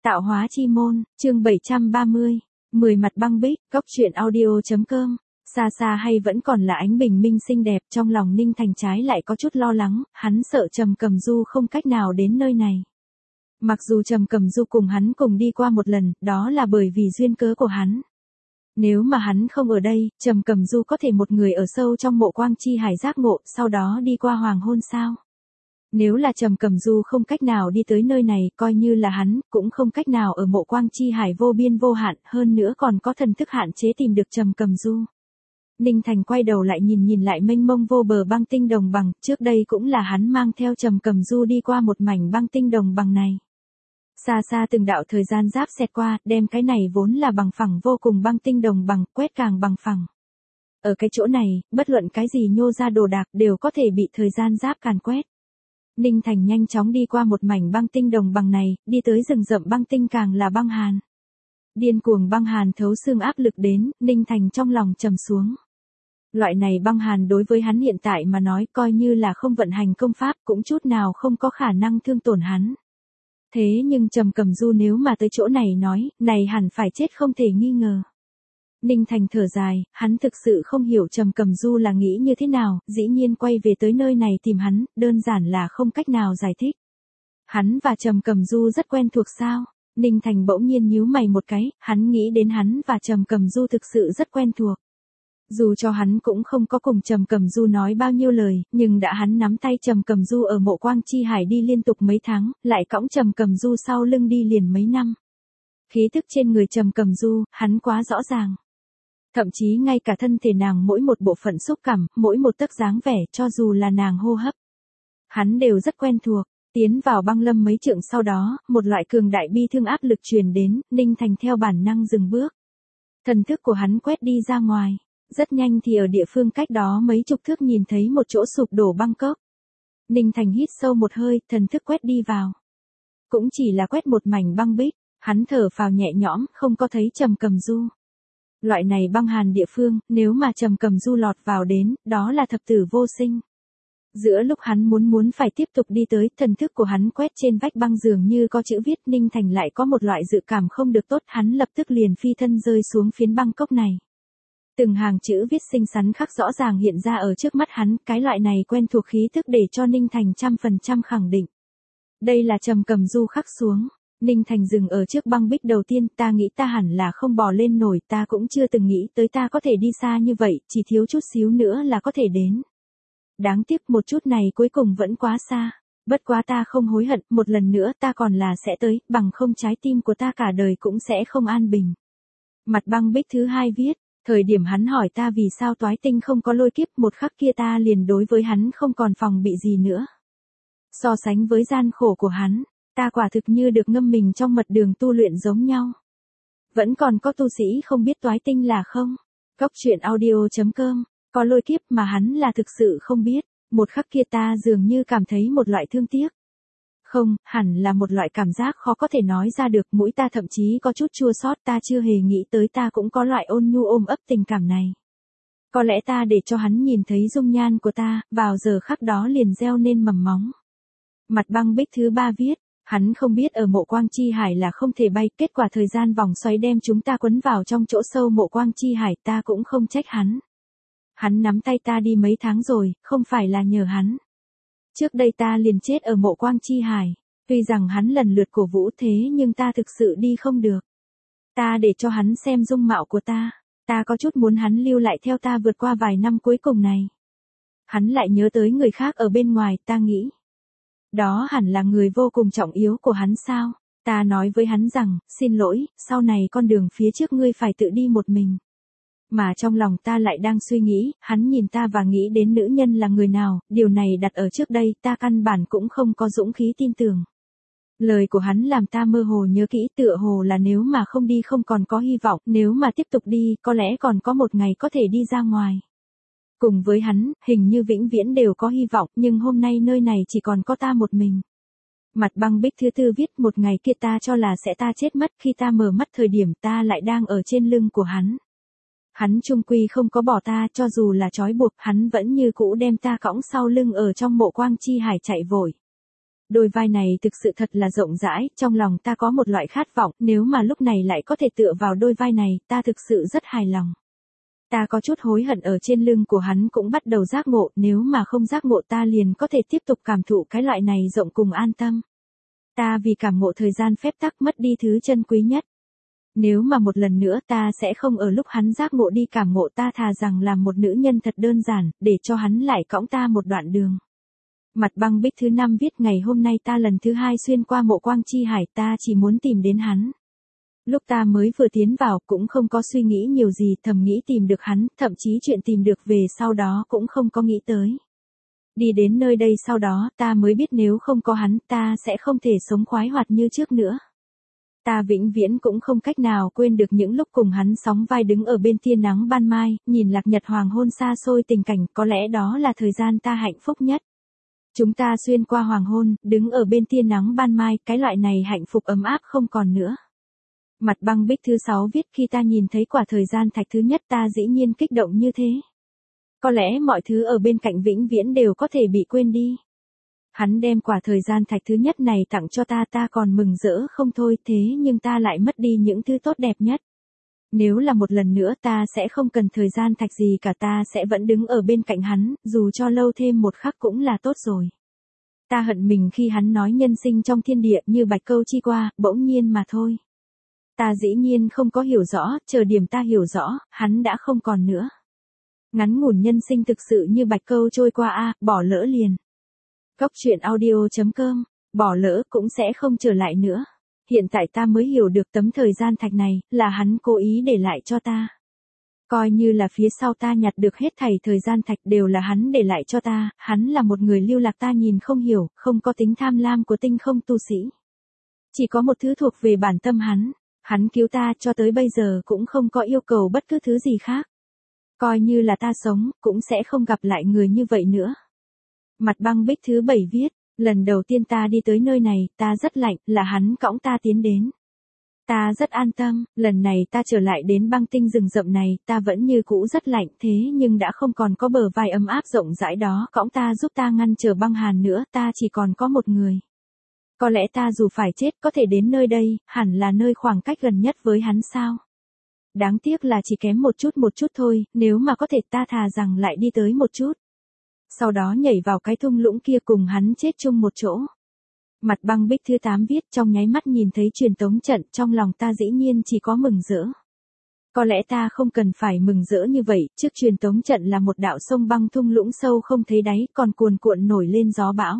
Tạo hóa chi môn, chương 730, 10 mặt băng bích, góc truyện audio.com. Xa xa hay vẫn còn là ánh bình minh xinh đẹp, trong lòng Ninh Thành trái lại có chút lo lắng, hắn sợ Trầm Cầm Du không cách nào đến nơi này. Mặc dù Trầm Cầm Du cùng hắn cùng đi qua một lần, đó là bởi vì duyên cớ của hắn. Nếu mà hắn không ở đây, Trầm Cầm Du có thể một người ở sâu trong mộ quang chi hải giác ngộ, sau đó đi qua hoàng hôn sao? Nếu là Trầm Cầm Du không cách nào đi tới nơi này, coi như là hắn, cũng không cách nào ở mộ quang chi hải vô biên vô hạn, hơn nữa còn có thần thức hạn chế tìm được Trầm Cầm Du. Ninh Thành quay đầu lại nhìn lại mênh mông vô bờ băng tinh đồng bằng, trước đây cũng là hắn mang theo Trầm Cầm Du đi qua một mảnh băng tinh đồng bằng này. Xa xa từng đạo thời gian giáp xẹt qua, đem cái này vốn là bằng phẳng vô cùng băng tinh đồng bằng, quét càng bằng phẳng. Ở cái chỗ này, bất luận cái gì nhô ra đồ đạc đều có thể bị thời gian giáp càn quét. Ninh Thành nhanh chóng đi qua một mảnh băng tinh đồng bằng này, đi tới rừng rậm băng tinh càng là băng hàn. Điên cuồng băng hàn thấu xương áp lực đến, Ninh Thành trong lòng trầm xuống. Loại này băng hàn đối với hắn hiện tại mà nói coi như là không vận hành công pháp cũng chút nào không có khả năng thương tổn hắn. Thế nhưng Trầm Cầm Du nếu mà tới chỗ này nói, này hẳn phải chết không thể nghi ngờ. Ninh Thành thở dài, hắn thực sự không hiểu Trầm Cầm Du là nghĩ như thế nào, dĩ nhiên quay về tới nơi này tìm hắn, đơn giản là không cách nào giải thích. Hắn và Trầm Cầm Du rất quen thuộc sao? Ninh Thành bỗng nhiên nhíu mày một cái, hắn nghĩ đến hắn và Trầm Cầm Du thực sự rất quen thuộc. Dù cho hắn cũng không có cùng Trầm Cầm Du nói bao nhiêu lời, nhưng đã hắn nắm tay Trầm Cầm Du ở mộ quang chi hải đi liên tục mấy tháng, lại cõng Trầm Cầm Du sau lưng đi liền mấy năm. Khí thức trên người Trầm Cầm Du, hắn quá rõ ràng. Thậm chí ngay cả thân thể nàng mỗi một bộ phận xúc cảm, mỗi một tấc dáng vẻ, cho dù là nàng hô hấp, hắn đều rất quen thuộc. Tiến vào băng lâm mấy trượng sau đó, một loại cường đại bi thương áp lực truyền đến, Ninh Thành theo bản năng dừng bước. Thần thức của hắn quét đi ra ngoài, rất nhanh thì ở địa phương cách đó mấy chục thước nhìn thấy một chỗ sụp đổ băng cốc. Ninh Thành hít sâu một hơi, thần thức quét đi vào. Cũng chỉ là quét một mảnh băng bích, hắn thở phào nhẹ nhõm, không có thấy Trầm Cầm Du. Loại này băng hàn địa phương, nếu mà Trầm Cầm Du lọt vào đến, đó là thập tử vô sinh. Giữa lúc hắn muốn phải tiếp tục đi tới, thần thức của hắn quét trên vách băng dường như có chữ viết, Ninh Thành lại có một loại dự cảm không được tốt, hắn lập tức liền phi thân rơi xuống phiến băng cốc này. Từng hàng chữ viết xinh xắn khắc rõ ràng hiện ra ở trước mắt hắn, cái loại này quen thuộc khí thức để cho Ninh Thành 100% khẳng định. Đây là Trầm Cầm Du khắc xuống. Ninh Thành dừng ở trước băng bích đầu tiên, ta nghĩ ta hẳn là không bò lên nổi, ta cũng chưa từng nghĩ tới ta có thể đi xa như vậy, chỉ thiếu chút xíu nữa là có thể đến. Đáng tiếc một chút này cuối cùng vẫn quá xa. Bất quá ta không hối hận, một lần nữa ta còn là sẽ tới, bằng không trái tim của ta cả đời cũng sẽ không an bình. Mặt băng bích thứ 2 viết, thời điểm hắn hỏi ta vì sao toái tinh không có lôi kiếp, một khắc kia ta liền đối với hắn không còn phòng bị gì nữa. So sánh với gian khổ của hắn, ta quả thực như được ngâm mình trong mật đường tu luyện giống nhau. Vẫn còn có tu sĩ không biết toái tinh là không? Góc truyện audio.com, có lôi kiếp mà hắn là thực sự không biết, một khắc kia ta dường như cảm thấy một loại thương tiếc. Không, hẳn là một loại cảm giác khó có thể nói ra được, mũi ta thậm chí có chút chua xót, ta chưa hề nghĩ tới ta cũng có loại ôn nhu ôm ấp tình cảm này. Có lẽ ta để cho hắn nhìn thấy dung nhan của ta, vào giờ khắc đó liền gieo nên mầm móng. Mặt băng bích thứ 3 viết, hắn không biết ở mộ quang chi hải là không thể bay, kết quả thời gian vòng xoáy đem chúng ta quấn vào trong chỗ sâu mộ quang chi hải, ta cũng không trách hắn. Hắn nắm tay ta đi mấy tháng rồi, không phải là nhờ hắn. Trước đây ta liền chết ở mộ quang chi hải, tuy rằng hắn lần lượt cổ vũ thế nhưng ta thực sự đi không được. Ta để cho hắn xem dung mạo của ta có chút muốn hắn lưu lại theo ta vượt qua vài năm cuối cùng này. Hắn lại nhớ tới người khác ở bên ngoài, ta nghĩ. Đó hẳn là người vô cùng trọng yếu của hắn sao? Ta nói với hắn rằng, xin lỗi, sau này con đường phía trước ngươi phải tự đi một mình. Mà trong lòng ta lại đang suy nghĩ, hắn nhìn ta và nghĩ đến nữ nhân là người nào, điều này đặt ở trước đây, ta căn bản cũng không có dũng khí tin tưởng. Lời của hắn làm ta mơ hồ nhớ kỹ, tựa hồ là nếu mà không đi không còn có hy vọng, nếu mà tiếp tục đi, có lẽ còn có một ngày có thể đi ra ngoài. Cùng với hắn, hình như vĩnh viễn đều có hy vọng, nhưng hôm nay nơi này chỉ còn có ta một mình. Mặt băng bích thứ 4 viết, một ngày kia ta cho là sẽ ta chết mất, khi ta mở mắt thời điểm ta lại đang ở trên lưng của hắn. Hắn chung quy không có bỏ ta, cho dù là trói buộc, hắn vẫn như cũ đem ta cõng sau lưng ở trong mộ quang chi hải chạy vội. Đôi vai này thực sự thật là rộng rãi, trong lòng ta có một loại khát vọng, nếu mà lúc này lại có thể tựa vào đôi vai này, ta thực sự rất hài lòng. Ta có chút hối hận ở trên lưng của hắn cũng bắt đầu giác ngộ, nếu mà không giác ngộ ta liền có thể tiếp tục cảm thụ cái loại này rộng cùng an tâm. Ta vì cảm ngộ thời gian phép tắc mất đi thứ chân quý nhất. Nếu mà một lần nữa ta sẽ không ở lúc hắn giác ngộ đi cảm ngộ, ta thà rằng làm một nữ nhân thật đơn giản, để cho hắn lại cõng ta một đoạn đường. Mặt băng bích thứ 5 viết ngày hôm nay ta lần thứ 2 xuyên qua mộ Quang Chi Hải, ta chỉ muốn tìm đến hắn. Lúc ta mới vừa tiến vào cũng không có suy nghĩ nhiều gì, thầm nghĩ tìm được hắn, thậm chí chuyện tìm được về sau đó cũng không có nghĩ tới. Đi đến nơi đây sau đó ta mới biết nếu không có hắn ta sẽ không thể sống khoái hoạt như trước nữa. Ta vĩnh viễn cũng không cách nào quên được những lúc cùng hắn sóng vai đứng ở bên tia nắng ban mai, nhìn lạc nhật hoàng hôn xa xôi, tình cảnh có lẽ đó là thời gian ta hạnh phúc nhất. Chúng ta xuyên qua hoàng hôn, đứng ở bên tia nắng ban mai, cái loại này hạnh phúc ấm áp không còn nữa. Mặt băng bích thứ 6 viết khi ta nhìn thấy quả thời gian thạch thứ nhất ta dĩ nhiên kích động như thế. Có lẽ mọi thứ ở bên cạnh vĩnh viễn đều có thể bị quên đi. Hắn đem quả thời gian thạch thứ nhất này tặng cho ta, ta còn mừng rỡ không thôi, thế nhưng ta lại mất đi những thứ tốt đẹp nhất. Nếu là một lần nữa ta sẽ không cần thời gian thạch gì cả, ta sẽ vẫn đứng ở bên cạnh hắn, dù cho lâu thêm một khắc cũng là tốt rồi. Ta hận mình khi hắn nói nhân sinh trong thiên địa như bạch câu chi qua, bỗng nhiên mà thôi. Ta dĩ nhiên không có hiểu rõ, chờ điểm ta hiểu rõ, hắn đã không còn nữa. Ngắn ngủn nhân sinh thực sự như bạch câu trôi qua bỏ lỡ liền. Góc truyện audio.com, bỏ lỡ cũng sẽ không trở lại nữa. Hiện tại ta mới hiểu được tấm thời gian thạch này, là hắn cố ý để lại cho ta. Coi như là phía sau ta nhặt được hết thảy thời gian thạch đều là hắn để lại cho ta, hắn là một người lưu lạc ta nhìn không hiểu, không có tính tham lam của tinh không tu sĩ. Chỉ có một thứ thuộc về bản tâm hắn cứu ta cho tới bây giờ cũng không có yêu cầu bất cứ thứ gì khác. Coi như là ta sống, cũng sẽ không gặp lại người như vậy nữa. Mặt băng bích thứ 7 viết, lần đầu tiên ta đi tới nơi này, ta rất lạnh, là hắn cõng ta tiến đến. Ta rất an tâm, lần này ta trở lại đến băng tinh rừng rậm này, ta vẫn như cũ rất lạnh thế nhưng đã không còn có bờ vai ấm áp rộng rãi đó cõng ta giúp ta ngăn trở băng hàn nữa, ta chỉ còn có một người. Có lẽ ta dù phải chết có thể đến nơi đây, hẳn là nơi khoảng cách gần nhất với hắn sao. Đáng tiếc là chỉ kém một chút thôi, nếu mà có thể ta thà rằng lại đi tới một chút. Sau đó nhảy vào cái thung lũng kia cùng hắn chết chung một chỗ. Mặt băng bích thứ 8 viết trong nháy mắt nhìn thấy truyền tống trận, trong lòng ta dĩ nhiên chỉ có mừng rỡ. Có lẽ ta không cần phải mừng rỡ như vậy, trước truyền tống trận là một đạo sông băng thung lũng sâu không thấy đáy, còn cuồn cuộn nổi lên gió bão.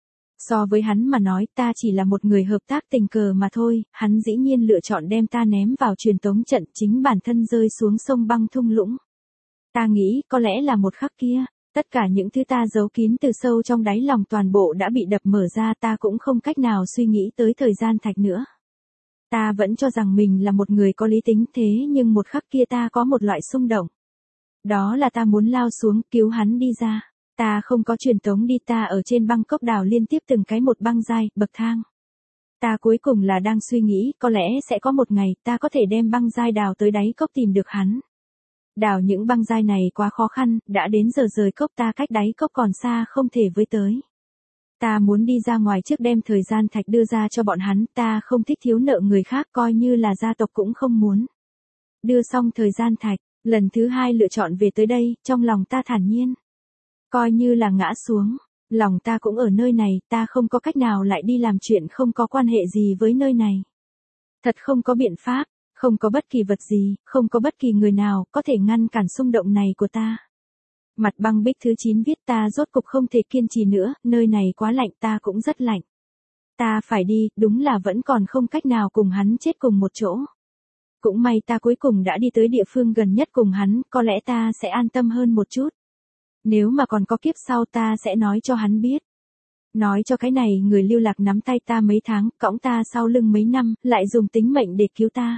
So với hắn mà nói ta chỉ là một người hợp tác tình cờ mà thôi, hắn dĩ nhiên lựa chọn đem ta ném vào truyền tống trận, chính bản thân rơi xuống sông băng thung lũng. Ta nghĩ có lẽ là một khắc kia, tất cả những thứ ta giấu kín từ sâu trong đáy lòng toàn bộ đã bị đập mở ra, ta cũng không cách nào suy nghĩ tới thời gian thạch nữa. Ta vẫn cho rằng mình là một người có lý tính thế nhưng một khắc kia ta có một loại xung động. Đó là ta muốn lao xuống cứu hắn đi ra. Ta không có truyền tống đi, ta ở trên băng cốc đào liên tiếp từng cái một băng giai, bậc thang. Ta cuối cùng là đang suy nghĩ có lẽ sẽ có một ngày ta có thể đem băng giai đào tới đáy cốc tìm được hắn. Đào những băng giai này quá khó khăn, đã đến giờ rời cốc ta cách đáy cốc còn xa không thể với tới. Ta muốn đi ra ngoài trước đem thời gian thạch đưa ra cho bọn hắn, ta không thích thiếu nợ người khác coi như là gia tộc cũng không muốn. Đưa xong thời gian thạch, lần thứ 2 lựa chọn về tới đây, trong lòng ta thản nhiên. Coi như là ngã xuống, lòng ta cũng ở nơi này, ta không có cách nào lại đi làm chuyện không có quan hệ gì với nơi này. Thật không có biện pháp, không có bất kỳ vật gì, không có bất kỳ người nào có thể ngăn cản xung động này của ta. Mặt băng bích thứ 9 viết ta rốt cục không thể kiên trì nữa, nơi này quá lạnh, ta cũng rất lạnh. Ta phải đi, đúng là vẫn còn không cách nào cùng hắn chết cùng một chỗ. Cũng may ta cuối cùng đã đi tới địa phương gần nhất cùng hắn, có lẽ ta sẽ an tâm hơn một chút. Nếu mà còn có kiếp sau ta sẽ nói cho hắn biết. Nói cho cái này người lưu lạc nắm tay ta mấy tháng, cõng ta sau lưng mấy năm, lại dùng tính mệnh để cứu ta.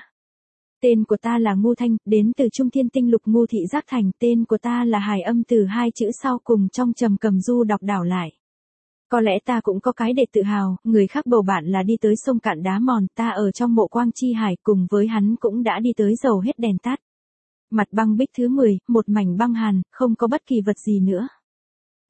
Tên của ta là Ngô Thanh, đến từ Trung Thiên Tinh Lục Ngô Thị Giác Thành, tên của ta là hài âm từ 2 chữ sau cùng trong trầm cầm du đọc đảo lại. Có lẽ ta cũng có cái để tự hào, người khác bầu bạn là đi tới sông cạn đá mòn, ta ở trong mộ Quang Chi Hải cùng với hắn cũng đã đi tới dầu hết đèn tắt. Mặt băng bích thứ 10, một mảnh băng hàn, không có bất kỳ vật gì nữa.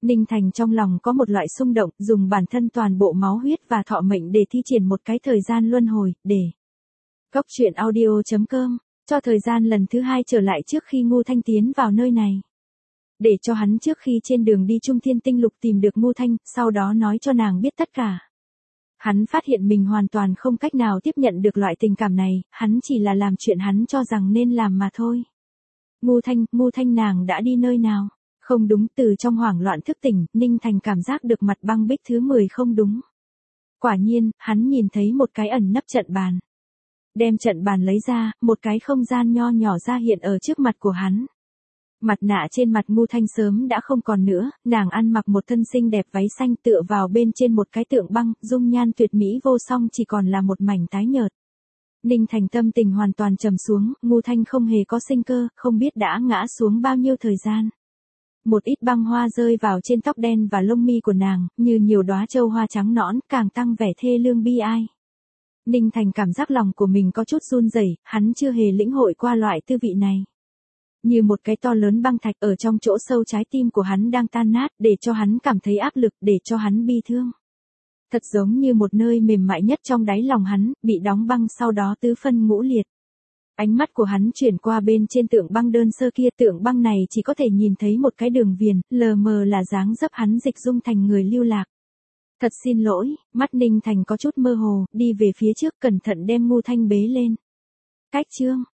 Ninh Thành trong lòng có một loại xung động, dùng bản thân toàn bộ máu huyết và thọ mệnh để thi triển một cái thời gian luân hồi, để Cốc truyện audio.com cho thời gian lần thứ 2 trở lại trước khi Ngô Thanh tiến vào nơi này. Để cho hắn trước khi trên đường đi Trung Thiên Tinh Lục tìm được Ngô Thanh, sau đó nói cho nàng biết tất cả. Hắn phát hiện mình hoàn toàn không cách nào tiếp nhận được loại tình cảm này, hắn chỉ là làm chuyện hắn cho rằng nên làm mà thôi. Ngô Thanh nàng đã đi nơi nào? Không đúng, từ trong hoảng loạn thức tỉnh, Ninh Thành cảm giác được mặt băng bích thứ 10 không đúng. Quả nhiên, hắn nhìn thấy một cái ẩn nấp trận bàn. Đem trận bàn lấy ra, một cái không gian nho nhỏ ra hiện ở trước mặt của hắn. Mặt nạ trên mặt Ngô Thanh sớm đã không còn nữa, nàng ăn mặc một thân xinh đẹp váy xanh tựa vào bên trên một cái tượng băng, dung nhan tuyệt mỹ vô song chỉ còn là một mảnh tái nhợt. Ninh Thành tâm tình hoàn toàn trầm xuống, Ngô Thanh không hề có sinh cơ, không biết đã ngã xuống bao nhiêu thời gian. Một ít băng hoa rơi vào trên tóc đen và lông mi của nàng, như nhiều đóa châu hoa trắng nõn, càng tăng vẻ thê lương bi ai. Ninh Thành cảm giác lòng của mình có chút run rẩy, hắn chưa hề lĩnh hội qua loại tư vị này. Như một cái to lớn băng thạch ở trong chỗ sâu trái tim của hắn đang tan nát, để cho hắn cảm thấy áp lực, để cho hắn bi thương. Thật giống như một nơi mềm mại nhất trong đáy lòng hắn, bị đóng băng sau đó tứ phân ngũ liệt. Ánh mắt của hắn chuyển qua bên trên tượng băng đơn sơ kia, tượng băng này chỉ có thể nhìn thấy một cái đường viền, lờ mờ là dáng dấp hắn dịch dung thành người lưu lạc. Thật xin lỗi, mắt Ninh Thành có chút mơ hồ, đi về phía trước cẩn thận đem Ngô Thanh bế lên. Cách chương